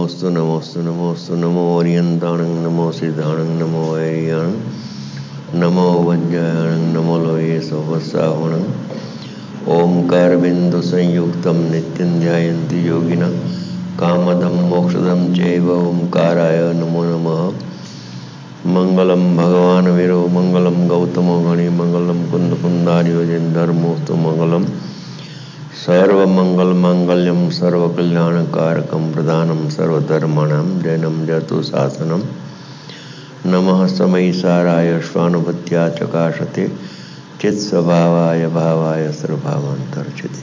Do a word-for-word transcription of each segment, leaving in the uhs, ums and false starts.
नमोस्तु नमोस्तु नमोस्तु नमो ओरियंताणं नमो सिद्धाणं नमो वैरियाणं नमो वज्रायणं नमो लोये सोपस्साहुणं ओंकारबिंदु संयुक्तं नित्यं ध्यायन्ति योगिनः कामदं मोक्षदं चैव ओंकाराय नमो नमः। मंगलम भगवान वीरो मंगलम गौतमो गणि मंगलम कुंद कुंदारियोजन धर्मोस्तु मंगलम सर्वमंगल मांगल्यम सर्वकल्याणकारकम प्रदानम सर्वधर्माणां जैनम जतु शासनम नमः समयिसाराय स्वानुभूत्या चकाशते चित्स्वभावाय भावाय सर्वभावान्तर्चिते।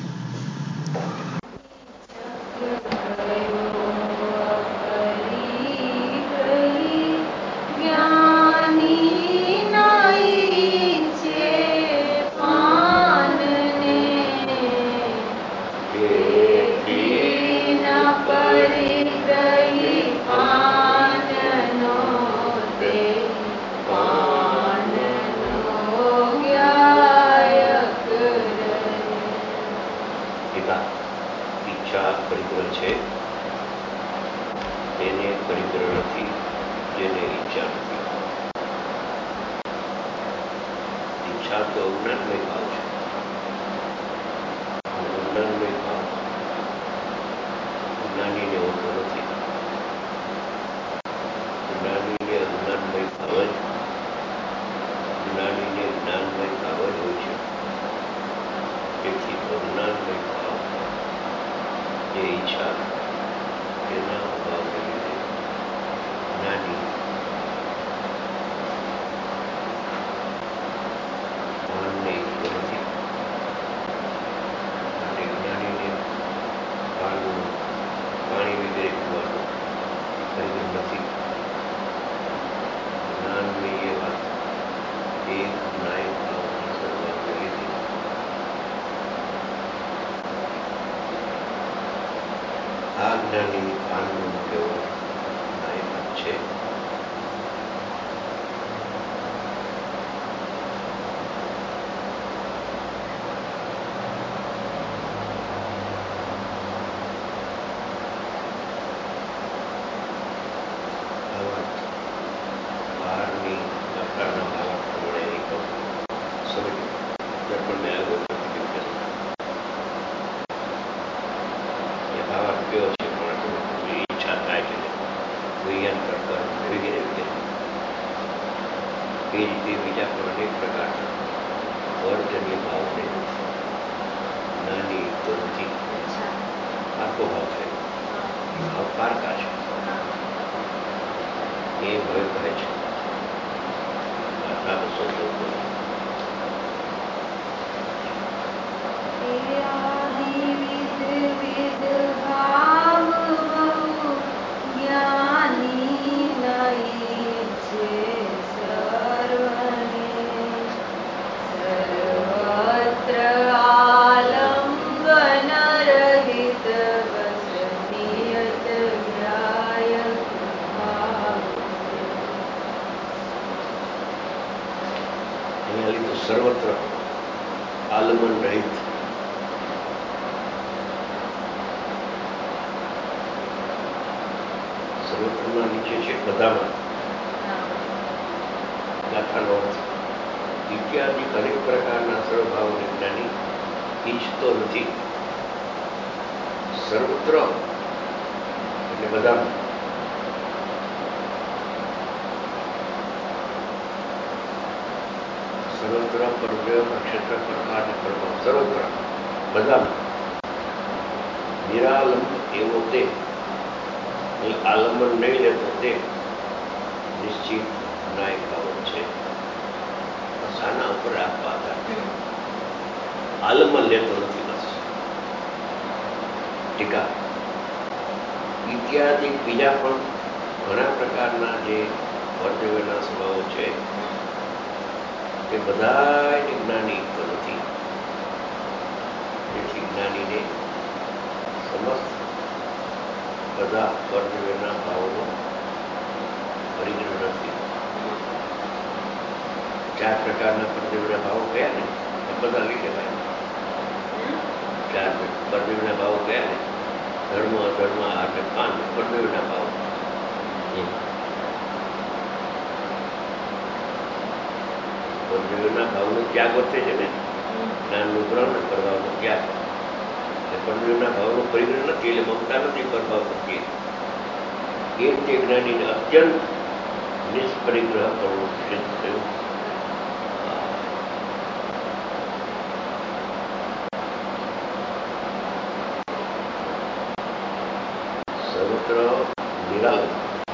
सर्वत्र आलमन रहित सर्वत्र નીચે છે બધામાં ગાથાનો અર્થ ઇત્યાદિ અનેક પ્રકારના સર્વભાવ જ્ઞાની ઈચ્છતો નથી. સર્વત્ર એટલે બધામાં સર્વત્ર પરવ્ય નક્ષત્ર પરકાર અને પરભાવ સર્વત્ર બધામાં નિરાલંબ એવો તે આલંબન નહીં લેતો તે નિશ્ચિત નાયક બાબત છે. શાના ઉપર આપવા આધાર છે? આલંબન લેતો નથી. બસ ટીકા ઇત્યાદિ બીજા પણ ઘણા પ્રકારના જે વર્તવ્યના સ્વભાવો છે તે બધા જ્ઞાની તો નથી. જેથી જ્ઞાનીને સમસ્ત બધા વર્તવ્યના ભાવોનો પરિગ્રહ નથી. ચાર પ્રકારના વર્તવ્યના ભાવો કયા ને બધા લઈ લેવાય. ચાર વર્તવ્યના ભાવો કયા ને ધર્મ અધર્મ આઠ કાન પરદેવના ભાવ પરદેવના ભાવનો ત્યાગ વર્તે છે ને જ્ઞાનનું ગ્રહણ કરવાનો ત્યાગ એટલે પરદેવના ભાવનો પરિગ્રહ નથી એટલે મમતા નથી પ્રભાવ પ્રત્યે એ તે જ્ઞાનીને અત્યંત નિષ્પરિગ્રહ કરવો સિદ્ધ થયું. સર્વત્ર નિરાલંબ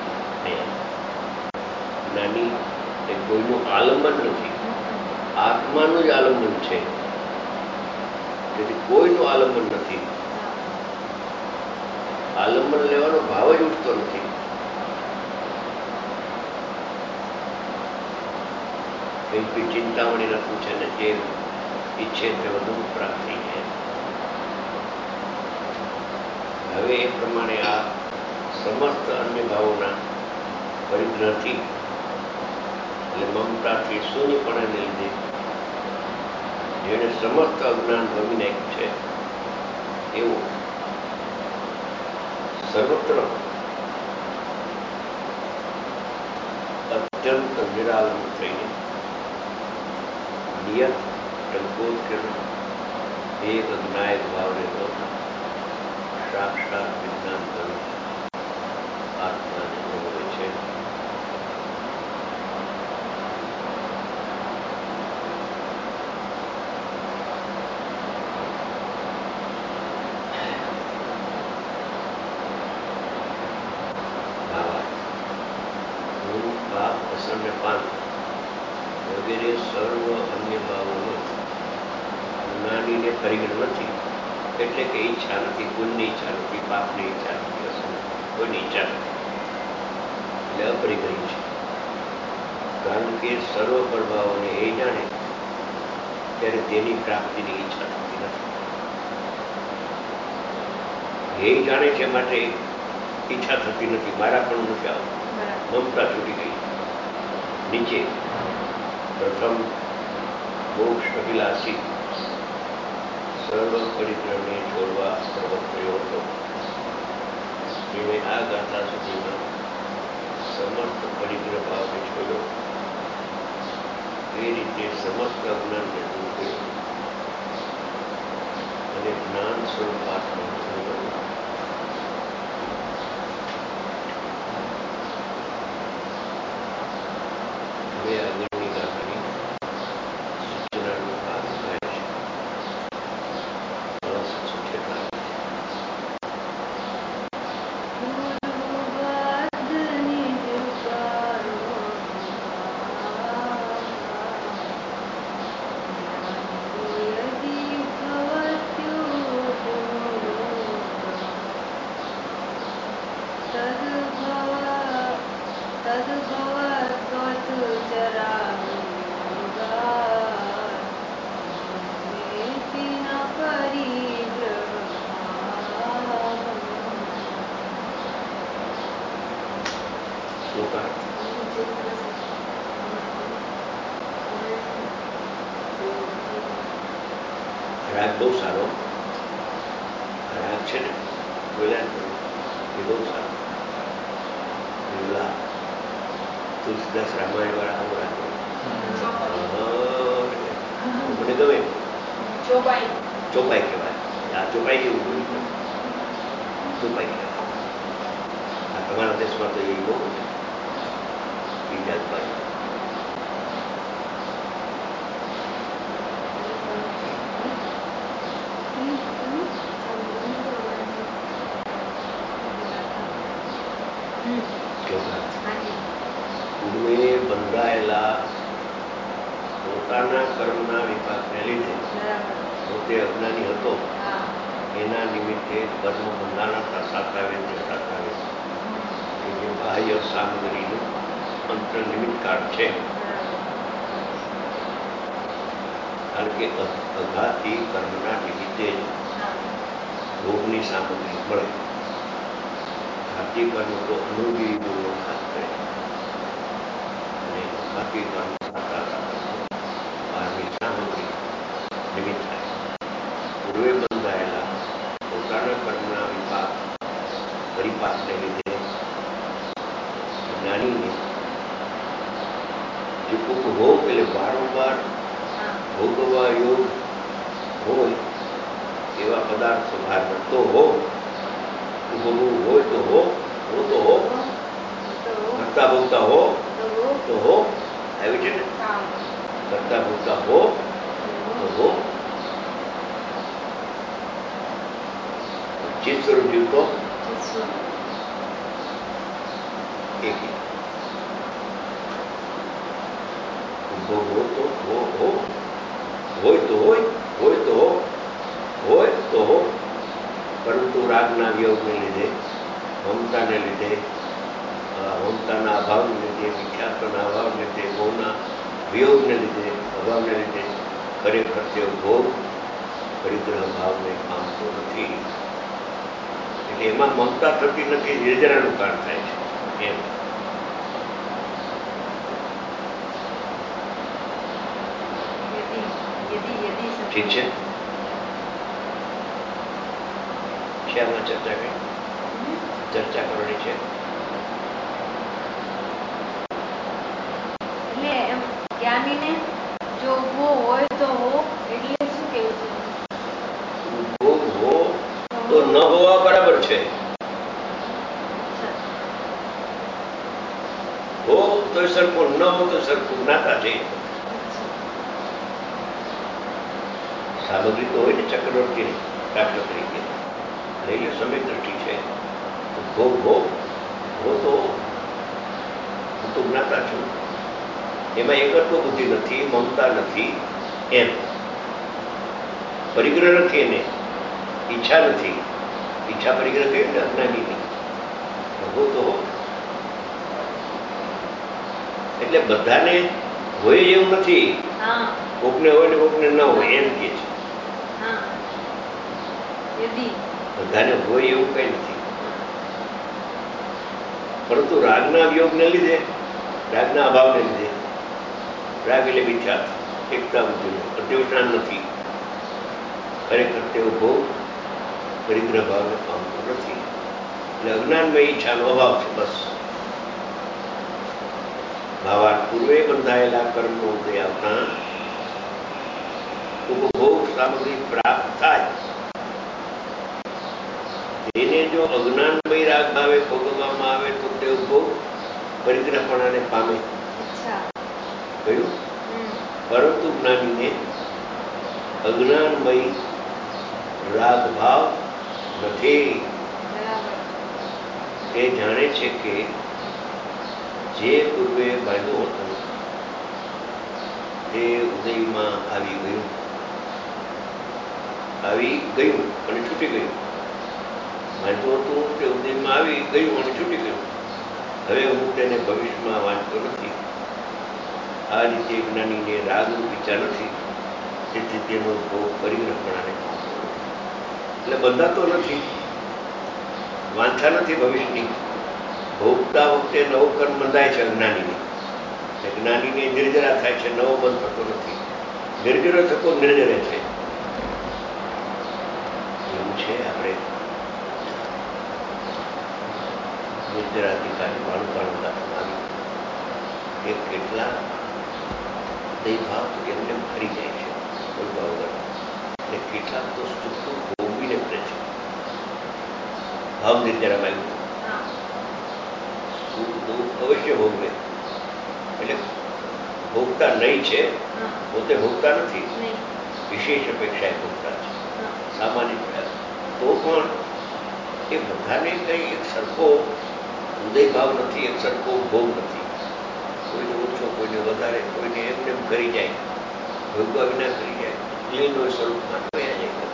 જ્ઞાની એ કોઈનું આલંબન નથી, આત્માનું જ આલંબન છે. તેથી કોઈનું આલંબન નથી, આલંબન લેવાનો ભાવ જ ઉઠતો નથી. કઈ ચિંતામણી રખવું છે ને જે ઈચ્છે તે વધુ પ્રાપ્તિ છે. હવે એ પ્રમાણે આ સમસ્ત અન્ય ભાવોના પરિગ્રહથી એટલે મમતાથી શૂન્યપણાને લીધે જેને સમસ્ત અજ્ઞાન ભમી નાખ્યું છે એવું સર્વત્ર અત્યંત નિરાલંબ થઈને નિયત ટંકોત્કર એક જ્ઞાયક ભાવને તો સાક્ષાત વિજ્ઞાન ધર્મ આત્માને અનુભવે છે. વગેરે સર્વ અન્ય ભાવોનો જ્ઞાનીને પરિગ્રહ નથી એટલે કે ઈચ્છા નથી, પુણ્યની ઈચ્છા નથી, પાપની ઈચ્છા નથી, કોઈની ઈચ્છા નથી એટલે અપરિગ્રહી છે. કારણ કે સર્વ પ્રભાવોને એ જાણે ત્યારે તેની પ્રાપ્તિની ઈચ્છા થતી નથી. એ જાણે છે માટે ઈચ્છા થતી નથી, મારા પણ નથી આવતું, મમતા છૂટી ગઈ. નીચે પ્રથમ મોક્ષ અભિલાષી સર્વ પરિગ્રહને છોડવા પ્રવર્ત થયો હતો. જેને આ ગાથા સુધીમાં સમસ્ત પરિગ્રહ ભાવને છોડ્યો એ રીતે સમસ્ત અજ્ઞાનને દૂર કર્યું અને જ્ઞાન સ્વરૂપ આત્માને અનુભવ્યું. હવે આગળની ગાથાની સૂચનાનો ભાગ થાય છે. રસ સૂચેતા રાગ બહુ સારો રાગ છે ને બોલ્યા એ બહુ સારો. પેલા તુલસીદાસ રામાયણ વાળા આવો રાગ મને ગમે. ચોપાઈ ચોપાઈ કહેવાય. આ ચોપાઈ જેવું બોલ્યું, ચોપાઈ કહેવાય. આ તમારા દેશમાં તો એ બહુ બીજા બાજુ પૂર્વે બંધાયેલા પોતાના કર્મના વિપાકને લીધે પોતે અજ્ઞાની હતો એના નિમિત્તે કર્મ બંધાણા સાતાવે તે સાતાવે કે જે બાહ્ય સામગ્રીનું અંતર નિમિત્ત કારણ છે. કારણ કે અઘાતથી કર્મના નિમિત્તે ભોગની સામગ્રી મળે. ઘાતી કર્મ તો અનુભવી ગુણનો ઘાત કરે અને ઘાતી કર્મ સાતા કર્મ બહારની સામગ્રી નિમિત્ત થાય. પૂર્વે બંધાયેલા પોતાના કર્મના વિપાક પરિપાકને લીધે જ્ઞાનીને જે ઉપભોગ એટલે વારંવાર ભોગવવા યોગ હોય એવા પદાર્થો બહાર તો હો, ઉપભોગ હોય તો હો, હો તો હો, કરતા ભોગતા હો તો હો, આવી છે ને, કરતા ભોગતા હો તો હો, ચિત્ત સ્વરૂપ જીવતો એક ઉપભોગ હો તો હો હો, હોય તો હોય, હોય તો હો, હોય તો હો, પરંતુ રાગના વિયોગને લીધે, મમતાને લીધે, મમતાના અભાવને લીધે, વિખ્યાતના અભાવને લીધે, મોહના વિયોગને લીધે, અભાવને લીધે ખરેખર તે ભોગ પરિગ્રહ ભાવને પામતો નથી. એટલે એમાં મમતા થતી નથી, નિર્જરાનું કારણ થાય છે એમ. ઠીક છે, શેમાં ચર્ચા કરી? ચર્ચા કરવાની છે. એટલે એમ જ્ઞાનીને જો ઉભો હોય તો હો એટલે શું કેવું છે? ઉભો હો તો ન હોવા બરાબર છે. હો તો સરખું, ન હો તો સરખું, જ્ઞાતા છે. સામગ્રી તો હોય ને ચક્રવર્તી દાખલા તરીકે લઈ લો, સમય દ્રષ્ટિ છે. હો હો હો તો હું તો જ્ઞાતા છું, એમાં એકત્વ બુદ્ધિ નથી, મમતા નથી, એમ પરિગ્રહ નથી, એને ઈચ્છા નથી. ઈચ્છા પરિગ્રહ કહ્યું ને અજ્ઞાનીની. હો તો હો એટલે બધાને હોય એવું નથી, કોકને હોય ને કોકને ન હોય એમ કે છે. બધાને હોય એવું કઈ નથી, પરંતુ રાગના વિયોગને લીધે, રાગના અભાવને લીધે, રાગ એટલે વિખ્યાત એકતા બુદ્ધિ અધ્યોષણ નથી, ખરેખર તેઓ ભોગ પરિગ્રહ ભાવને પામતો નથી. એટલે અજ્ઞાનમય ઈચ્છાનો અભાવ છે. બસ ભાવાર્થ પૂર્વે બંધાયેલા કર્મનો ઉદય આવતા ઉપભોગ સામગ્રી પ્રાપ્ત થાય તેને જો અજ્ઞાનમય રાગ ભાવે ભોગવવામાં આવે તો તે ઉપભોગ પરિગ્રહપણાને પામે. કહ્યું, પરંતુ જ્ઞાનીને અજ્ઞાનમય રાગ ભાવ નથી. તે જાણે છે કે જે પૂર્વે બાંધ્યું હતું તે ઉદયમાં આવી ગયું, આવી ગયું અને છૂટી ગયું. વાંચતું હતું તે ઉદયમાં આવી ગયું અને છૂટી ગયું. હવે હું તેને ભવિષ્યમાં વાંચતો નથી. આ રીતે જ્ઞાનીને રાગરૂપ ઈચ્છા નથી, તેથી તેનો ભોગ પરિગ્રહપણાને પામતો એટલે બંધાતો નથી, વાંચા નથી ભવિષ્યની. ભોગતા વખતે નવો કર્મ બંધાય છે અજ્ઞાનીને, જ્ઞાનીને નિર્જરા થાય છે, નવો બંધ થતો નથી. નિર્જરો થતો નિર્જરે છે. એવું છે. આપણે નિર્જરાધિકારી વાળું વાળું દાખલામાં આવ્યું કે કેટલા દૈભાવ એમને ફરી જાય છે બોલવા વગર, અને કેટલાક તો સુખનું ભોગવીને પડે છે. ભાવ નિર્જરામાં આવ્યું સુખ દુઃખ અવશ્ય ભોગવે, એટલે ભોગતા નહીં છે, પોતે ભોગતા નથી, વિશેષ અપેક્ષાએ ભોગતા છે. સામાન્ય તો પણ એ બધાને કઈ એક સરખો ઉદય ભાવ નથી, એક સરખો ભોગ નથી. કોઈને ઓછો, કોઈને વધારે, કોઈને એમને એમ કરી જાય, ભોગવા વિના કરી જાય, લીલો સ્વરૂપમાં જોયા જાય.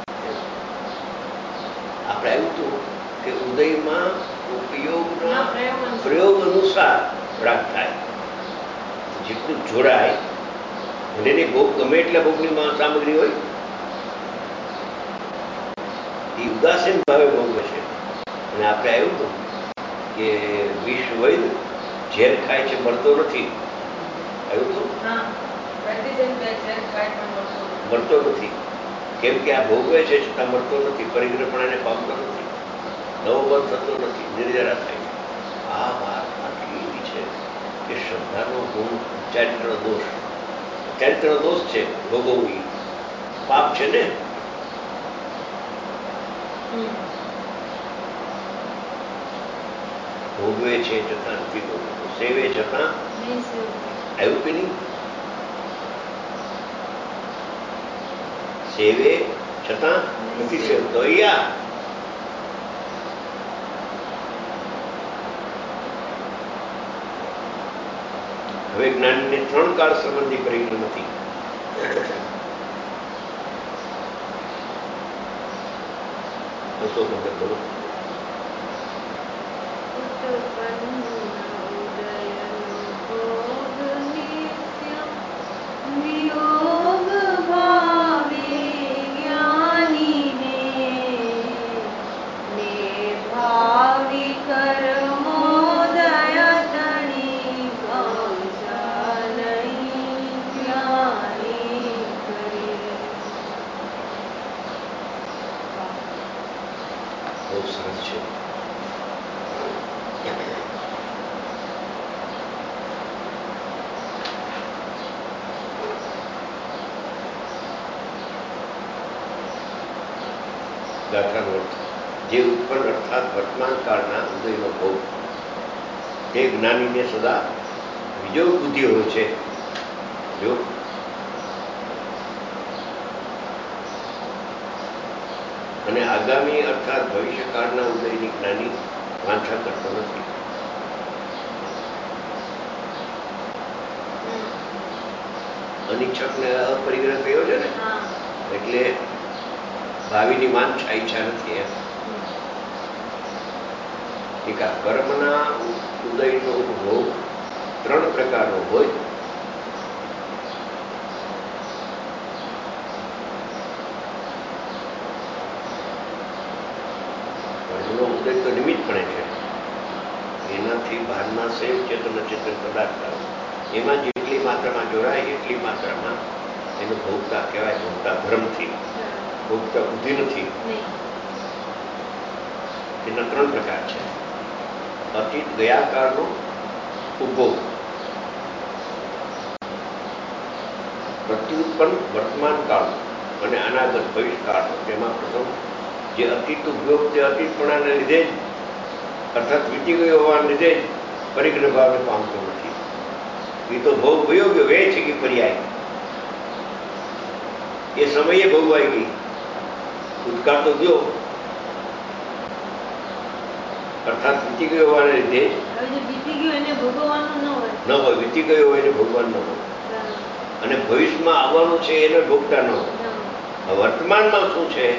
આપણે આવ્યું હતું કે ઉદયમાં ઉપયોગના પ્રયોગ અનુસાર રાગ થાય. જેટલું જોડાય ભલે ભોગ ગમે એટલા ભોગની સામગ્રી હોય, એ ઉદાસીન ભાવે ભોગવે છે. અને આપણે આવ્યું હતું કે વિષ વૈદ ઝેર ખાય છે, મળતો નથી. આવ્યું હતું, મળતો નથી. કેમ કે આ ભોગવે છે છતાં મળતો નથી, પરિગ્રહપણાને પામતો નથી. નવો બંધ થતો નથી, નિર્જરા થાય છે. આ વાત આટલી એવી છે કે શ્રદ્ધાનો ગુણ ચારિત્ર દોષ, ચારિત્ર દોષ છે ભોગવવી, પાપ છે ને. ભોગવે છે છતાં નથી ભોગવતો, સેવે છતાં આવ્યું કે નહીં? સેવે છતાં નથી સેવતો. અહીંયા હવે જ્ઞાનને ત્રણ કાળ સંબંધી પરિગ્રહ નથી. તો મને બોલો. બહુ સરસ છે. ગાથાનો અર્થ જે ઉત્પન્ન અર્થાત વર્તમાન કાળના ઉદયનો ભોગ તે જ્ઞાનીને સદા બીજો બુદ્ધિ હોય છે. જો અને આગામી અર્થાત ભવિષ્યકાળના ઉદયની જ્ઞાની વાંછા કરતો નથી. અનિચ્છકને અપરિગ્રહ થયો છે ને, એટલે ભાવિની વાંછા ઈચ્છા નથી. એમ એક આ કર્મના ઉદયનો ભોગ ત્રણ પ્રકારનો હોય. કર્મનો ઉદય તો નિમિત્તપણે છે, એનાથી બહારના સેવ ચેતન ચેતન પદાર્થ આવે, એમાં જેટલી માત્રામાં જોડાય એટલી માત્રામાં એનો ભોગતા કહેવાય. ભોગતા ધર્મથી, ભોગતા બુદ્ધિ નથી. એના ત્રણ પ્રકાર છે. અતીત ગયા કાળનો ઉપભોગ, પ્રત્યુત્પન્ન વર્તમાન કાળ અને અનાગત ભવિષ્યકાળ. તેમાં પ્રથમ જે અતીત ઉપયોગ તે અતીતપણાને લીધે જ અર્થાત વીતી ગયો હોવાને લીધે જ પરિગ્રહ ભાવને પામતો નથી. એ તો ભોગ વયો ગયો, વે છે કે પર્યાય, એ સમયે ભોગવાઈ ગઈ. ભૂતકાળ તો ગયો અર્થાત વીતી ગયો હોવાને લીધે વીતી ગયો એને ભોગવવાનું ન હોય, ન હોય વીતી ગયો હોય એને ભોગવાનું ન હોય, અને ભવિષ્યમાં આવવાનું છે એને ભોગતા ન હોય. વર્તમાનમાં શું છે?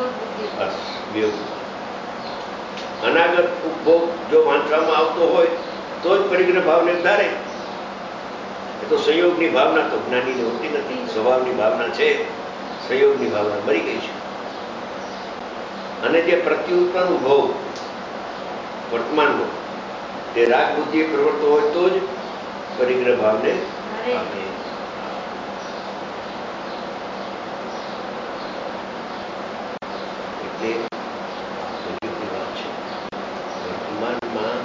અનાગત ઉપભોગ જો વાંચવામાં આવતો હોય તો જ પરિગ્રહ ભાવને ધારે. એ તો સંયોગની ભાવના તો જ્ઞાનીની હોતી નથી. સ્વભાવની ભાવના છે, સંયોગની ભાવના મરી ગઈ છે. અને જે પ્રત્યુત્પન્ન ઉભોગ વર્તમાનનો તે રાગ બુદ્ધિ પ્રવર્તો હોય તો જ પરિગ્રહ ભાવને પામે. એટલે બધી વાત છે. વર્તમાનમાં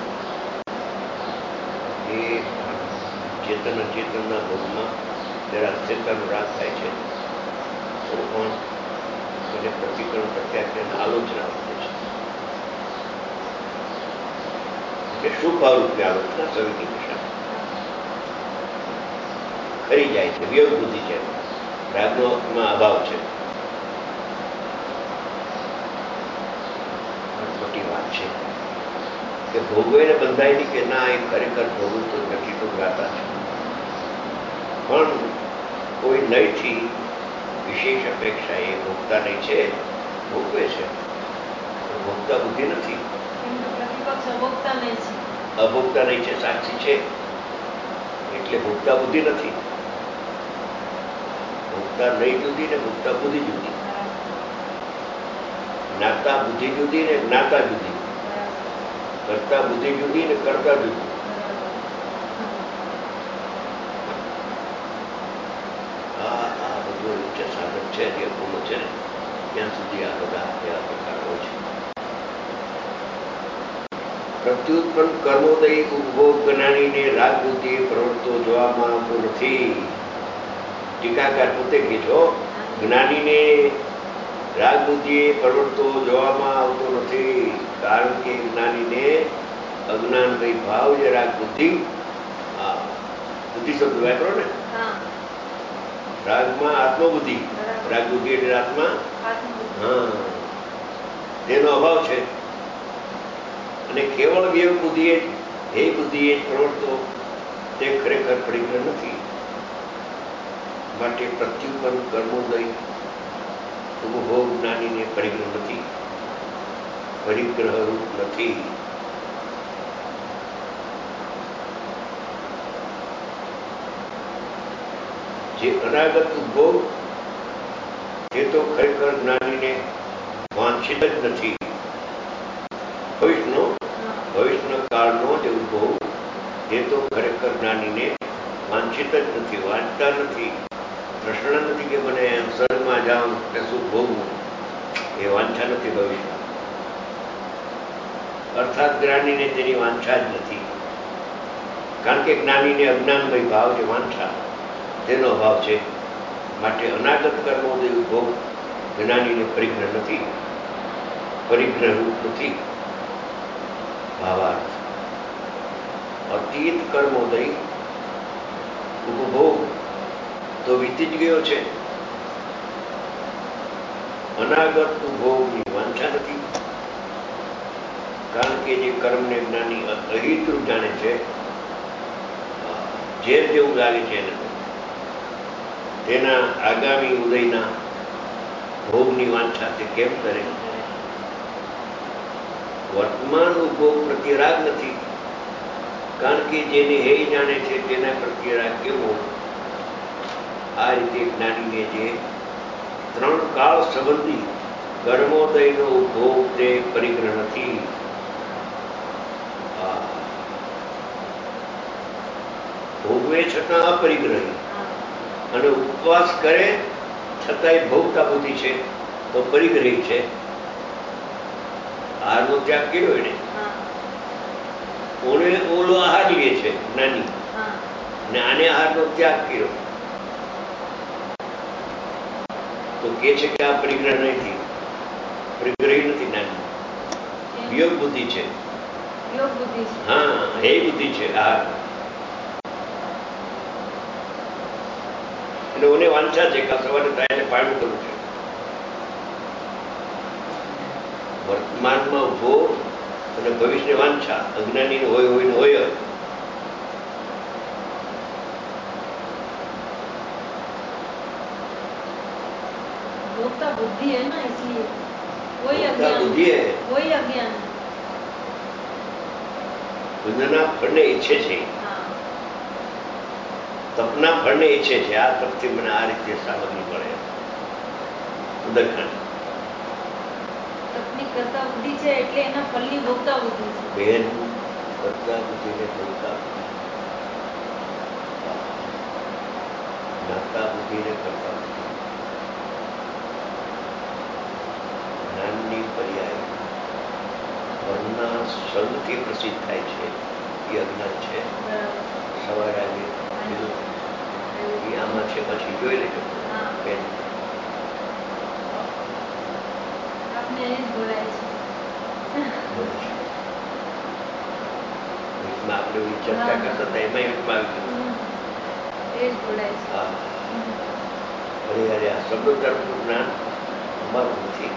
એ ચેતન ચેતનના ભોગમાં જરા ચેતન રાગ થાય છે તો પણ એને પ્રતિકરણ પ્રત્યાખ્યાન આલોચના વધે છે. એટલે શુભ ભાવ રૂપે આલોચના સવિતી દિશા ખરી જાય છે. વિયોગ બુદ્ધિ છે, રાગનો માં અભાવ છે. મોટી વાત છે કે ભોગવીને બંધાય નહીં કે ના એ ખરેખર ભોગવું તો નથી, તો ગાતા છે. પણ કોઈ નહીંથી વિશેષ અપેક્ષા એ ભોગતા નહીં છે, ભોગવે છે. ભોગતા બુદ્ધિ નથી, અભોગતા નહીં છે, સાક્ષી છે. એટલે ભોગતા બુદ્ધિ નથી. ભોગતા નહીં જુદી ને ભોગતા બુદ્ધિ જુદી, જ્ઞાતા બુદ્ધિ જુદી ને જ્ઞાતા જુદી, કરતા બુદ્ધિ જુદી ને કરતા જુદી. આ આ બધું નીચે સાધક છે જે પૂર્ણ છે ને ત્યાં સુધી આ બધા એવા પ્રકારો છે. પ્રત્યુત્પન્ન કર્મોદય ઉપભોગ જ્ઞાનીને રાગ બુદ્ધિ પ્રવર્તો જોવામાં આવતો નથી. ટીકાકાર પોતે કહે છો, જ્ઞાનીને રાગ બુદ્ધિએ પ્રવર્તો જોવામાં આવતો નથી, કારણ કે જ્ઞાનીને અજ્ઞાનમય ભાવ જે રાગ બુદ્ધિ, હા બુદ્ધિ શબ્દ વાપરો ને, રાગમાં આત્મબુદ્ધિ, રાગ બુદ્ધિ એટલે આત્મા, હા તેનો અભાવ છે. અને કેવળ વિવેક બુદ્ધિએ હે બુદ્ધિએ પ્રવર્તો તે ખરેખર પરિગ્રહ નથી. માટે પ્રત્યુત્પન્ન કર્મોદય ઉપભોગ જ્ઞાનીને પરિગ્રહ નથી, પરિગ્રહ રૂપ નથી. જે અનાગત ઉપભોગ તે તો ખરેખર જ્ઞાનીને વાંછિત જ નથી. ભવિષ્યનો ભવિષ્યના કાળનો જે ઉપભોગ તે તો ખરેખર જ્ઞાનીને વાંછિત જ નથી, વાંચતા નથી, તૃષ્ણા નથી કે મને સ્વર્ગમાં જાઉં કે સુખ ભોગવું, એ વાંછા નથી ભવિષ્ય. અર્થાત જ્ઞાનીને તેની વાંછા જ નથી, કારણ કે જ્ઞાનીને અજ્ઞાનમય ભાવ જે વાંછા તેનો અભાવ છે. માટે અનાગત કર્મોદય ઉપભોગ જ્ઞાનીને પરિગ્રહ નથી, પરિગ્રહ રૂપ નથી. ભાવાર્થ અતીત કર્મોદય ઉપભોગ તો વીતી જ ગયો છે, અનાગત ઉપભોગની વાંછા નથી, કારણ કે જે કર્મને જ્ઞાની અહિતરૂપ જાણે છે, ઝેર જેવું લાગે છે એને, તેના આગામી ઉદયના ભોગની વાંછા તે કેમ કરે? વર્તમાન ઉપભોગ પ્રત્યે રાગ નથી, કારણ કે જેને હે જાણે છે તેના પ્રત્યે રાગ કેવો? આ રીતે જ્ઞાનીને જે ત્રણ કાળ સંબંધી કર્મોદયનો ઉપભોગ તે પરિગ્રહ નથી. ભોગવે છતાં અપરિગ્રહી, અને ઉપવાસ કરે છતાંય ભોગતા બુદ્ધિ છે તો પરિગ્રહી છે. આહારનો ત્યાગ કર્યો એને, ઓને ઓલો આહાર લે છે જ્ઞાની, ને આને આહારનો ત્યાગ કર્યો તો કે છે કે આ પરિગ્રહ નથી, પરિગ્રહી નથી જ્ઞાની, વિયોગ બુદ્ધિ છે. હા હે બુદ્ધિ છે આહાર, એટલે ઓને વાંછા છે કે સવારે થાય એટલે પાણી કરવું છે. વર્તમાનમાં ઉભો અને ભવિષ્ય વાંછા અજ્ઞાની હોય હોય ને હોય જ. बुद्धि है ना, इसलिए कोई भोक्ता अज्ञान, बुद्धि है, कोई अज्ञान પુણ્યના ફળને ઈચ્છે છે, તપના ફળને ઈચ્છે છે. આ તપથી મને આ રીતે સામગ્રી મળે, ઉદરખાંડ તપની કરતા બુદ્ધિ છે એટલે એના ફળની ભોગતા બુદ્ધિ છે. બેન કરતા બુદ્ધિને ભોગતા, જ્ઞાતા બુદ્ધિને કરતા બુદ્ધિ, જ્ઞાનની પર્યાય મનના સંગથી પ્રસિદ્ધ થાય છે એ અજ્ઞાન છે. સવારે આજે એ આમાં છે, પછી જોઈ લેજો બેન. આપને એ જ બોલાય છે. આપણે ચર્ચા કરતા હતા એમાં યુગમાં આવી ગયું, એ જ બોલાય છે. હા અરે યાર આ શબ્દ તરફનું જ્ઞાન અમારું નથી.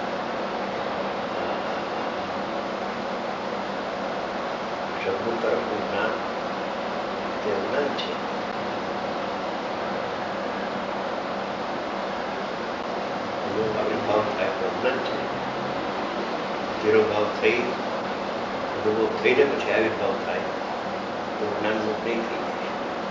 શબ્દ તરફનું જ્ઞાન તે અજ્ઞાન છે. આવિર્ભાવ થાય તો અજ્ઞાન છે. તિરોભાવ થઈ અનુભવ થઈને પછી આવિર્ભાવ થાય તો જ્ઞાનનું નહીં થઈ જાય.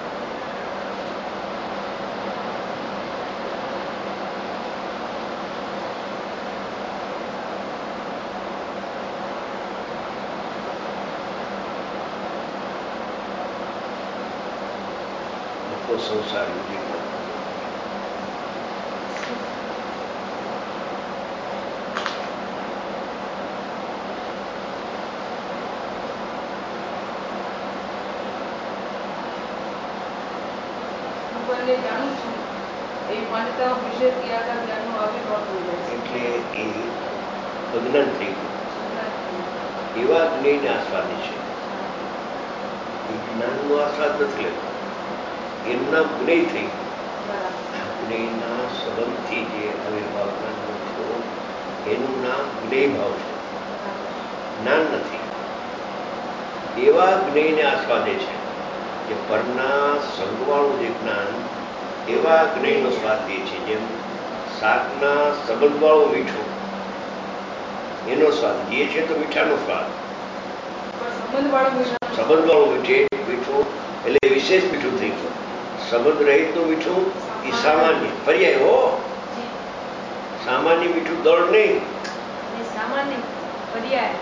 સંસાર યુગમાં ભગવાનને જાણું છું એ માન્યતા વિશેષ ક્રિયાકાર જ્ઞાનનો આવિર્ભાવ થઈ જાય છે. એટલે એ અજ્ઞાન થઈ ગયું. એવા જ્ઞેયને આસ્વાદે છે. એ જ્ઞાનનો આસ્વાદ નથી લેતો. એનું નામ જ્ઞેય થઈ ગયું. જ્ઞેયના સંબંધથી જે આવિર્ભાવ જ્ઞાનનો થયો એનું નામ જ્ઞેય ભાવ છે, જ્ઞાન નથી. એવા જ્ઞેયને આસ્વાદે છે કે પરના સંગવાળું જે જ્ઞાન એવા જ્ઞેયનો સ્વાદ લે છે. જેમ શાકના સંબંધવાળું મીઠું એનો સ્વાદ લે છે તો મીઠાનો સ્વાદ. સંબંધવાળું મીઠે મીઠું એટલે વિશેષ મીઠું થઈ ગયું. સંબંધ રહિતનું મીઠું એ સામાન્ય પર્યાય હો. સામાન્ય મીઠું દળ નહીં, સામાન્ય પર્યાય.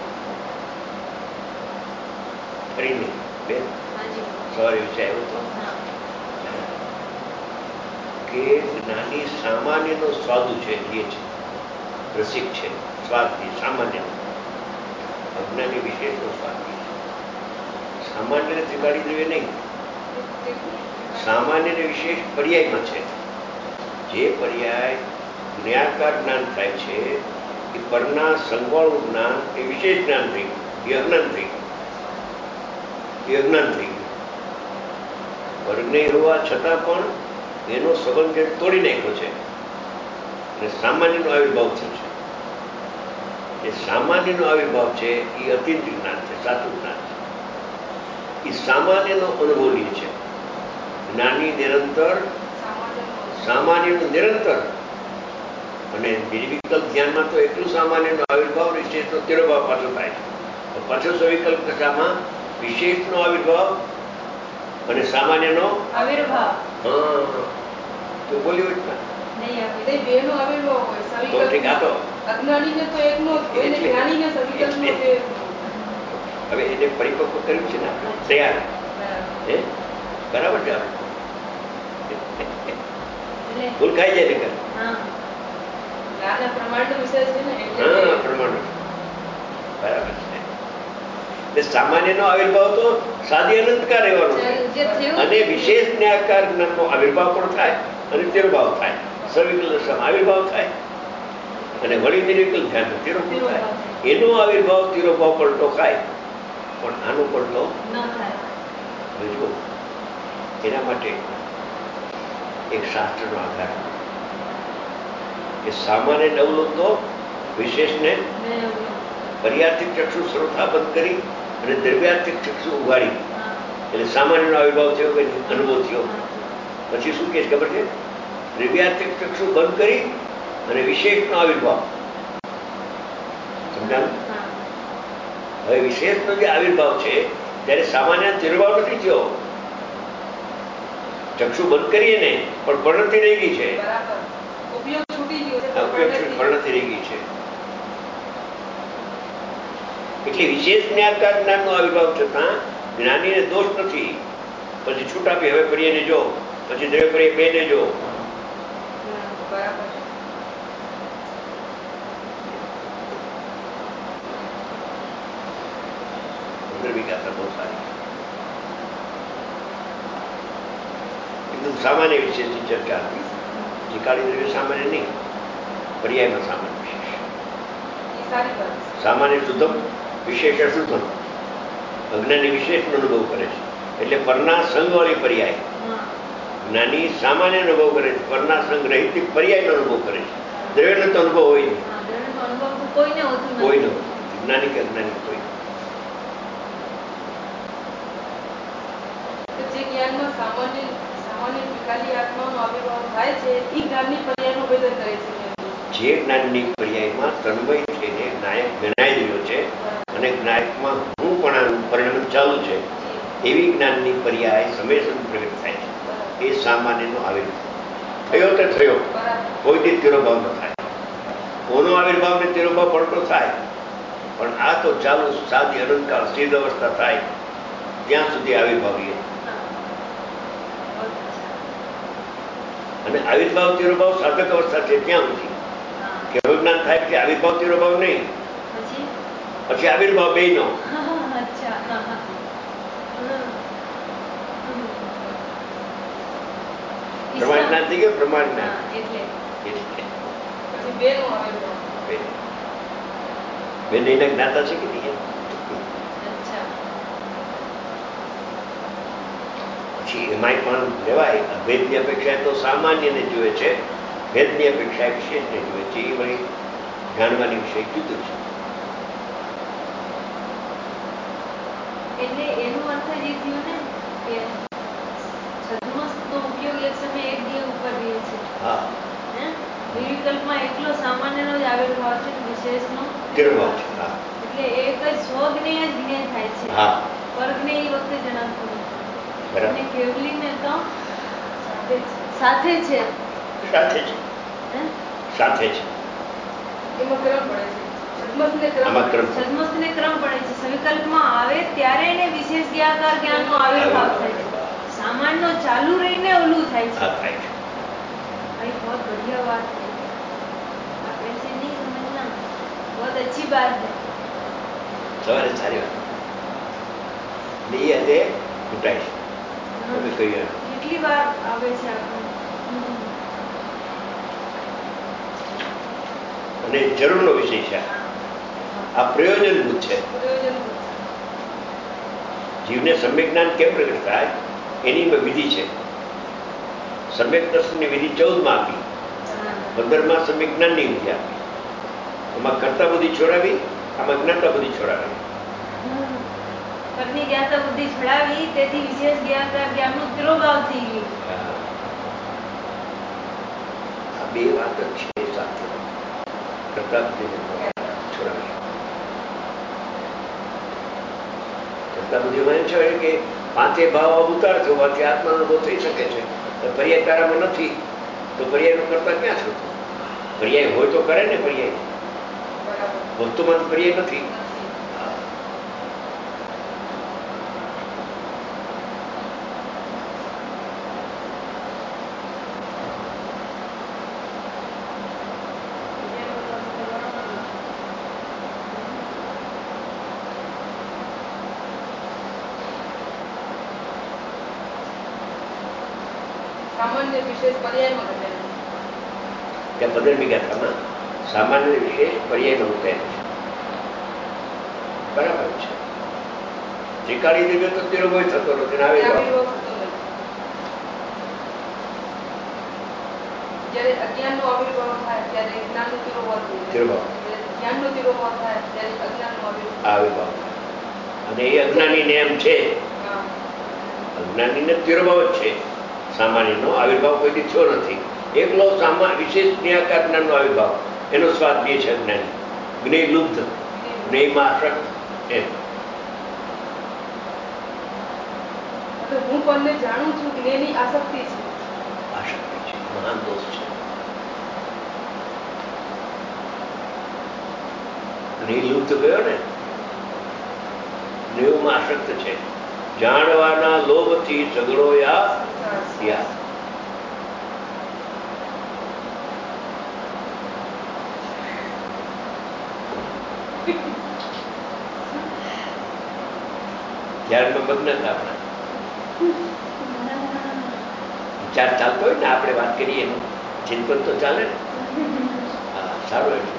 ફરી નહીં બેન સવારે વિચાર આવ્યો હતો કે જ્ઞાની સામાન્યનો સ્વાદુ છે, લે છે, રસિક છે, સ્વાદની સામાન્ય. અજ્ઞાની વિશેષનો સ્વાદ લે છે. સામાન્યને જગાડી દેવે નહીં. સામાન્યને વિશેષ પર્યાયમાં છે. જે પર્યાય જ્ઞાકાર જ્ઞાન થાય છે એ પરના સંગવાળું જ્ઞાન એ વિશેષ જ્ઞાન થઈ ગયું. એ અજ્ઞાન થઈ ગયું. એ અજ્ઞાન થઈ ગયું. વર્ગને હોવા છતાં પણ એનો સંબંધ તોડી નાખ્યો છે અને સામાન્યનો આવિર્ભાવ થયો છે. એ સામાન્યનો આવિર્ભાવ છે એ અતિંત જ્ઞાન છે, સાચું જ્ઞાન છે. એ સામાન્યનો અનુભવ લે છે. જ્ઞાની નિરંતર સામાન્યનું નિરંતર અને નિર્વિકલ્પ ધ્યાનમાં તો એટલું સામાન્યનો આવિર્ભાવ વિશેષનો તેરો ભાવ પાછો થાય છે. પાછો સવિકલ્પ કથામાં વિશેષનો આવિર્ભાવ અને સામાન્યનો આવિર્ભાવ. હા તો બોલ્યો જ ના. બેનો આવિર્ભાવ હોય. અજ્ઞાનીને તો એકનો હોય ને જ્ઞાનીને સવિકલ્પનો બે. હવે એને પરિપક્વ કર્યું છે ને તૈયાર. હે બરાબર છે. ભૂલ ખાઈ જાય ને કર. પ્રમાણ વિષય છે ને. હા પ્રમાણ બરાબર છે. સામાન્યનો આવિર્ભાવ તો સાદી અનંતકાર રહેવાનો છે અને વિશેષ જ્ઞાકાર જ્ઞાનનો આવિર્ભાવ પણ થાય અને તિરોભાવ થાય. સવિકલ્પ આવિર્ભાવ થાય અને વળી નિર્વિકલ્પ ધ્યાન તિરોભાવ થાય. એનો આવિર્ભાવ તિરોભાવ પલટો ખાય પણ આનો પલટો ન થાય. જો એના માટે એક શાસ્ત્રનો આધાર કે સામાન્ય અવલોકતો વિશેષને પર્યાર્થિક ચક્ષુ શ્રોતા બંધ કરી અને દ્રવ્યાર્થિક ચક્ષુ ઉગાડી એટલે સામાન્યનો આવિર્ભાવ થયો કે અનુભવ થયો. પછી શું કે ખબર છે? દ્રવ્યાર્થિક ચક્ષુ બંધ કરી અને વિશેષનો આવિર્ભાવ. સમજાયું? હવે વિશેષનો જે આવિર્ભાવ છે ત્યારે સામાન્ય તિરોભાવ નથી થયો. ચક્ષુ બંધ કરીએ ને પણ પરિણતિ રહી ગઈ છે. પરિણતિ રહી ગઈ છે. એટલે વિશેષ જ્ઞાકાર જ્ઞાનનો આવિર્ભાવ છતાં જ્ઞાનીને દોષ નથી. પછી છૂટા પી હવે પર્યાયને જો, પછી દ્રવ્ય પર્યાય બેને જો. બહુ સારી એકદમ સામાન્ય વિશેષની ચર્ચા હતી. નિકાળી દ્રવ્ય સામાન્ય નહીં, પર્યાયમાં સામાન્ય વિશેષ. સામાન્ય શુદ્ધમ વિશેષ અશુદ્ધમ. અજ્ઞાની વિશેષનો અનુભવ કરે છે એટલે પરના સંગવાળી પર્યાય. જ્ઞાની સામાન્ય અનુભવ કરે છે, પરના સંગ રહિત પર્યાયનો અનુભવ કરે છે. દ્રવ્યનો તો અનુભવ હોય નહીં. કોઈ નો જ્ઞાની કે અજ્ઞાની કોઈ. જે જ્ઞાનમાં સામાન્ય સામાન્ય વિકાલી આત્માનો આવિર્ભાવ થાય છે એ જ્ઞાનની પર્યાયનું ભેદન કરે છે. જે જ્ઞાનની પર્યાયમાં તન્મય થઈને નાયક ગણાઈ રહ્યો છે અને નાયકમાં હું પણ પરિણામ ચાલુ છે એવી જ્ઞાનની પર્યાય સમેસન પ્રગટ થાય છે. એ સામાન્યનો આવિર્ભાવ થયો તો થયો, કોઈ દી તિરોભાવ ન થાય. કોનો આવિર્ભાવ ને તિરોભાવ પડતો થાય પણ આ તો ચાલુ સાદી અનંતકાળ સ્થિર અવસ્થા થાય ત્યાં સુધી આવિર્ભાવ લે. અને આવિર્ભાવ તિરોભાવ સાધક અવસ્થા છે ત્યાં સુધી. કેવું જ્ઞાન થાય પછી આવિર્ભાવ તિરોભાવ નહીં, પછી આવિર્ભાવ બે નો. પ્રમાણ જ્ઞાન થઈ ગયું. પ્રમાણ જ્ઞાન એટલે એટલે પછી બેનો આવેલો. બેન એના જ્ઞાતા છે કે નહીં? અચ્છા. પછી એમાંય પણ લેવાય અભેદની અપેક્ષા તો સામાન્યને જુએ છે, ભેદની અપેક્ષા વિશેષને જુએ છે. એ વળી જાણવાની વિષય જુદું છે. એટલે એનું અર્થ જ એ થયું ને કે છદ્મસનો ઉપયોગ એક સમય એક દિયે ઉપર રહે છે. હા. હે નિર્વિકલ્પમાં એકલો સામાન્યનો જ આવિર્ભાવ છે, વિશેષનો તિર્ભાવ છે. હા. એટલે એક જ સ્વજ્ઞેય જ જ્ઞેય થાય છે. હા. પરજ્ઞેય એ વખતે જણાતું નથી. બરાબર. અને કેવલીને તો સાથે છે. સાથે છે. હે સાથે છે. એમાં ક્રમ પડે છે. છદ્મસને ક્રમ આમાં ક્રમ છદ્મસને ક્રમ પડે છે. સવિકલ્પમાં આવે ત્યારે એને વિશેષ જ્ઞાકાર જ્ઞાનનો આવિર્ભાવ થાય છે. સામાન્ય ચાલુ રહીને ઓલું થાય છે. હા, થાય છે. भाई बहुत बढ़िया बात है, आप ऐसे नहीं समझना, बहुत अच्छी बात है. સવારે સારી વાત નહીં આજે ખૂટાય છે. તમે કહીએ કેટલી વાર આવે છે આપણે. અને જરૂરનો વિષય છે. આ પ્રયોજનભૂત છે. જીવને સમ્યક જ્ઞાન કેમ પ્રગટ થાય એની વિધિ છે. સમ્યક દર્શનની વિધિ ચૌદમાં આપી, પંદરમાં સમ્યક જ્ઞાનની વિધિ આપી. આમાં કર્તા બુદ્ધિ છોડાવી, આમાં જ્ઞાતા બુદ્ધિ છોડાવી. પરની જ્ઞાતા બુદ્ધિ છોડાવી તેથી વિશેષ જ્ઞાતા જ્ઞાનનું તિરોભાવ થઈ ગયું. આ બે વાત જ છે સાથે. કર્તા બુદ્ધિને છોડાવી. કર્તા બુદ્ધિમાં એમ છે કે પાંચે ભાવ ઉતાર થવાથી આત્માનો અનુભવ થઈ શકે છે. તો પર્યાય તારામાં નથી તો પર્યાયનો કરતા ક્યાં છો? પર્યાય હોય તો કરે ને. પર્યાય વસ્તુમાં પર્યાય નથી. સામાન્ય વિશેષ પર્યાયમાં ઘટેલું. ત્યાં પંદરમી ગાથામાં સામાન્ય વિશેષ પર્યાયમાં ઉતાર્યું છે. બરાબર છે. ત્રિકાળી દિવ્ય તો તિરોભાવ થતો નથી. આવિર્ભાવ થતો નથી. જ્યારે અજ્ઞાનનો આવિર્ભાવ થાય ત્યારે જ્ઞાનનો તિરોભાવ તિરોભાવ જ્ઞાનનો તિરોભાવ થાય ત્યારે અજ્ઞાનનો આવિર્ભાવ. અને એ અજ્ઞાનીને એમ છે, અજ્ઞાનીને તિરોભાવ જ છે. સામાન્યનો આવિર્ભાવ કોઈથી થયો નથી. એકલો સામા વિશેષ જ્ઞાકાર જ્ઞાનનો આવિર્ભાવ એનો સ્વાદ લે છે અજ્ઞાની. જ્ઞેય લુપ્ત, જ્ઞેયમાં આસક્ત. એમ હું પણને જાણું છું કે એની આસક્તિ છે. આસક્તિ છે, મહાન દોષ છે. જ્ઞેય લુપ્ત ગયો ને, જ્ઞેયમાં આસક્ત છે. જાણવાના લોભથી ઝઘડો યા યા ધ્યાનમાં મગ્ન હતા. વિચાર ચાલતો હોય ને, આપણે વાત કરીએ એનું ચિંતન તો ચાલે ને. હા, સારું એટલું.